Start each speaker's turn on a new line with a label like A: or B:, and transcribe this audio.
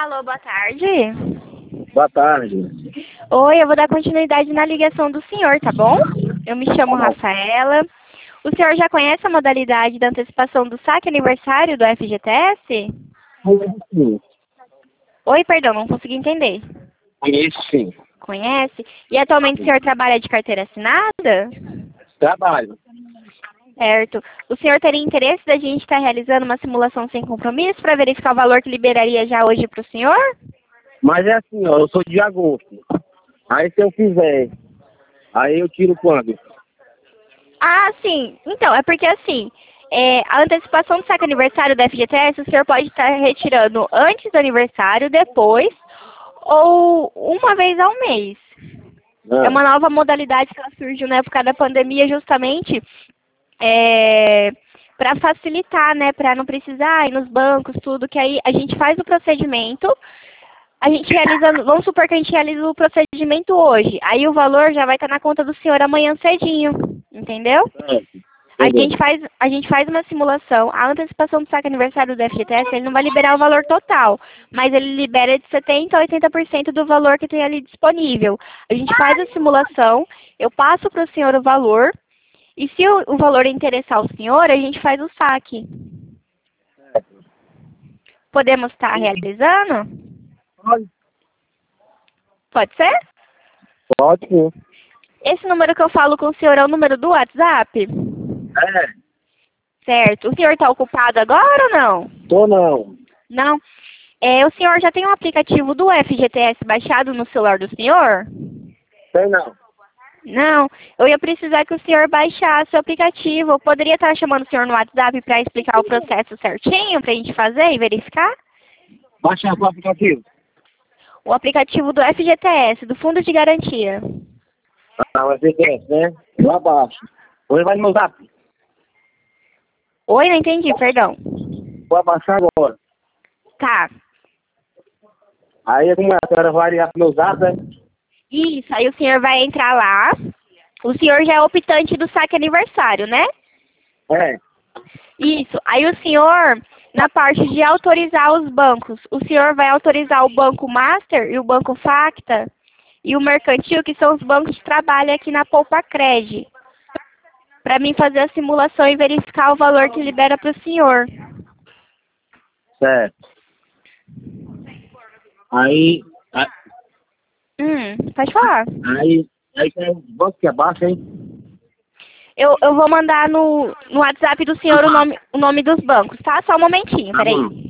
A: Alô, boa tarde.
B: Boa tarde.
A: Oi, eu vou dar continuidade na ligação do senhor, tá bom? Eu me chamo
B: Tá bom.
A: Rafaela. O senhor já conhece a modalidade da antecipação do saque aniversário do FGTS?
B: Sim.
A: Oi, perdão, não consegui entender.
B: Conheço, sim.
A: Conhece? E atualmente o senhor trabalha de carteira assinada?
B: Trabalho.
A: Certo. O senhor teria interesse da gente estar realizando uma simulação sem compromisso para verificar o valor que liberaria já hoje para o senhor?
B: Mas é assim, ó, eu sou de agosto. Aí se eu fizer, aí eu tiro quando?
A: Ah, sim. Então, é porque assim, a antecipação do saque aniversário da FGTS, o senhor pode estar retirando antes do aniversário, depois, ou uma vez ao mês. É
B: Ah,
A: uma nova modalidade que ela surgiu na época da pandemia, justamente para facilitar, né? Para não precisar ir nos bancos, tudo, que aí a gente faz o procedimento, a gente realiza, vamos supor que a gente realiza o procedimento hoje, aí o valor já vai estar na conta do senhor amanhã cedinho, entendeu?
B: certo.
A: A
B: Entendeu?
A: gente faz uma simulação, a antecipação do saque aniversário do FGTS, ele não vai liberar o valor total, mas ele libera de 70% a 80% do valor que tem ali disponível. A gente faz a simulação, eu passo para o senhor o valor, e se o valor interessar ao senhor, a gente faz o saque.
B: Certo.
A: Podemos estar realizando?
B: Pode?
A: Pode ser?
B: Pode, sim.
A: Esse número que eu falo com o senhor é o número do WhatsApp?
B: É,
A: Certo. O senhor está ocupado agora ou não?
B: tô não.
A: Não. O senhor já tem um aplicativo do FGTS baixado no celular do senhor?
B: Tem não.
A: Não. Eu ia precisar que o senhor baixasse o aplicativo. Eu poderia estar chamando o senhor no WhatsApp para explicar o processo certinho para a gente fazer e verificar?
B: Baixa o aplicativo.
A: O aplicativo do FGTS, do Fundo de Garantia.
B: Ah, mas você né? Lá abaixo. Hoje vai no meu zap.
A: Oi, não entendi, perdão.
B: Vou abaixar agora.
A: Tá.
B: Aí como a senhora vai ligar pro meu zap, né?
A: Isso, aí o senhor vai entrar lá. O senhor já é optante do saque aniversário, né?
B: É.
A: Isso. Aí o senhor, na parte de autorizar os bancos, o senhor vai autorizar o Banco Master e o Banco Facta e o Mercantil, que são os bancos que trabalham aqui na Poupa Cred, para mim fazer a simulação e verificar o valor que libera para o senhor.
B: Certo. Aí,
A: Pode falar.
B: aí tem um banco que abaixa, hein?
A: Eu vou mandar no WhatsApp do senhor o nome dos bancos, tá? Só um momentinho,
B: Tá
A: peraí.
B: bom.